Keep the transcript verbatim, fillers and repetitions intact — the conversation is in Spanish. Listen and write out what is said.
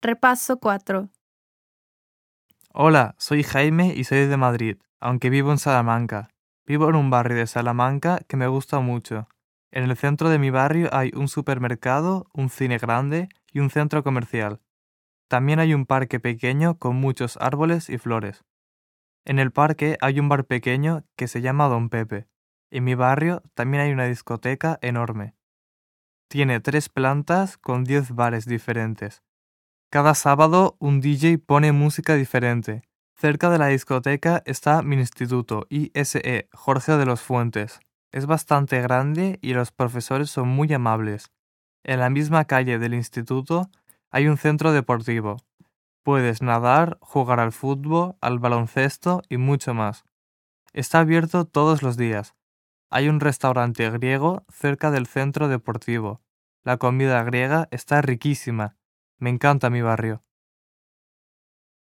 Repaso cuatro. Hola, soy Jaime y soy de Madrid, aunque vivo en Salamanca. Vivo en un barrio de Salamanca que me gusta mucho. En el centro de mi barrio hay un supermercado, un cine grande y un centro comercial. También hay un parque pequeño con muchos árboles y flores. En el parque hay un bar pequeño que se llama Don Pepe. En mi barrio también hay una discoteca enorme. Tiene tres plantas con diez bares diferentes. Cada sábado un D J pone música diferente. Cerca de la discoteca está mi instituto, I S E Jorge de los Fuentes. Es bastante grande y los profesores son muy amables. En la misma calle del instituto hay un centro deportivo. Puedes nadar, jugar al fútbol, al baloncesto y mucho más. Está abierto todos los días. Hay un restaurante griego cerca del centro deportivo. La comida griega está riquísima. Me encanta mi barrio.